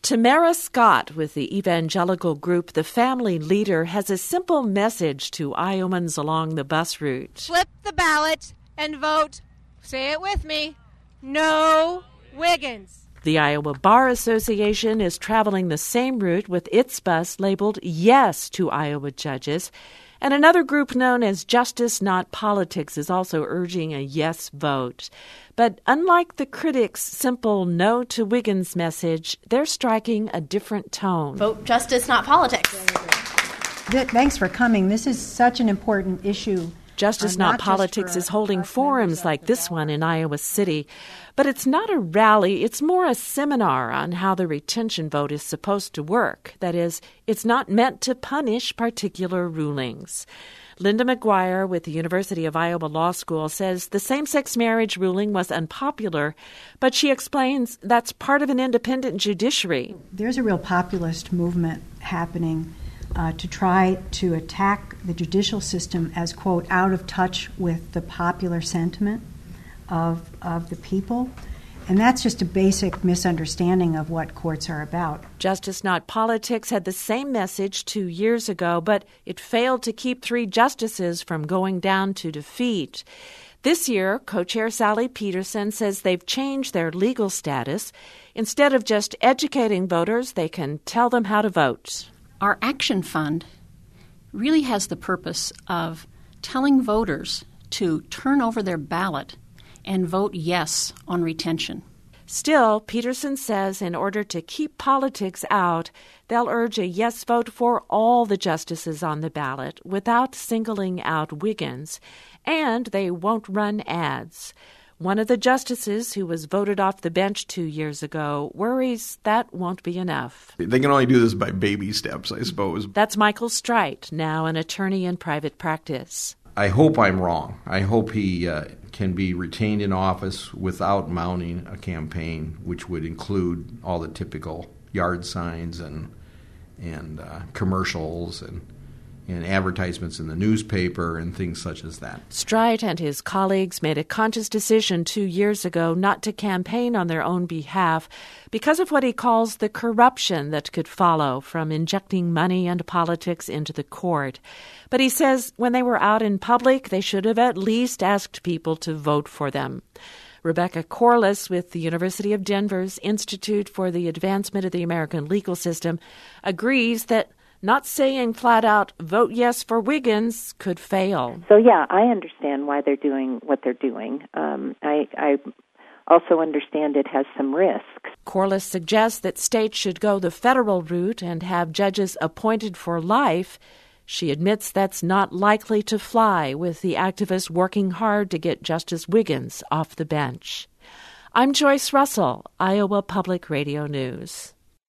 Tamara Scott with the evangelical group The Family Leader has a simple message to Iowans along the bus route. Flip the ballot and vote, say it with me, no Wiggins. The Iowa Bar Association is traveling the same route with its bus labeled Yes to Iowa judges. And another group known as Justice Not Politics is also urging a yes vote. But unlike the critics' simple no to Wiggins message, they're striking a different tone. Vote justice, not politics. Thanks for coming. This is such an important issue. Justice Not Politics is holding forums like this one in Iowa City. But it's not a rally, it's more a seminar on how the retention vote is supposed to work. That is, it's not meant to punish particular rulings. Linda McGuire with the University of Iowa Law School says the same-sex marriage ruling was unpopular, but she explains that's part of an independent judiciary. There's a real populist movement happening to try to attack the judicial system as, quote, out of touch with the popular sentiment of the people. And that's just a basic misunderstanding of what courts are about. Justice Not Politics had the same message 2 years ago, but it failed to keep 3 justices from going down to defeat. This year, co-chair Sally Peterson says they've changed their legal status. Instead of just educating voters, they can tell them how to vote. Our Action Fund really has the purpose of telling voters to turn over their ballot and vote yes on retention. Still, Peterson says in order to keep politics out, they'll urge a yes vote for all the justices on the ballot without singling out Wiggins, and they won't run ads. One of the justices who was voted off the bench 2 years ago worries that won't be enough. They can only do this by baby steps, I suppose. That's Michael Streit, now an attorney in private practice. I hope I'm wrong. I hope he can be retained in office without mounting a campaign, which would include all the typical yard signs and commercials and advertisements in the newspaper and things such as that. Streit and his colleagues made a conscious decision 2 years ago not to campaign on their own behalf because of what he calls the corruption that could follow from injecting money and politics into the court. But he says when they were out in public, they should have at least asked people to vote for them. Rebecca Corliss with the University of Denver's Institute for the Advancement of the American Legal System agrees that not saying flat out, vote yes for Wiggins could fail. So, yeah, I understand why they're doing what they're doing. I also understand it has some risks. Corliss suggests that states should go the federal route and have judges appointed for life. She admits that's not likely to fly, with the activists working hard to get Justice Wiggins off the bench. I'm Joyce Russell, Iowa Public Radio News.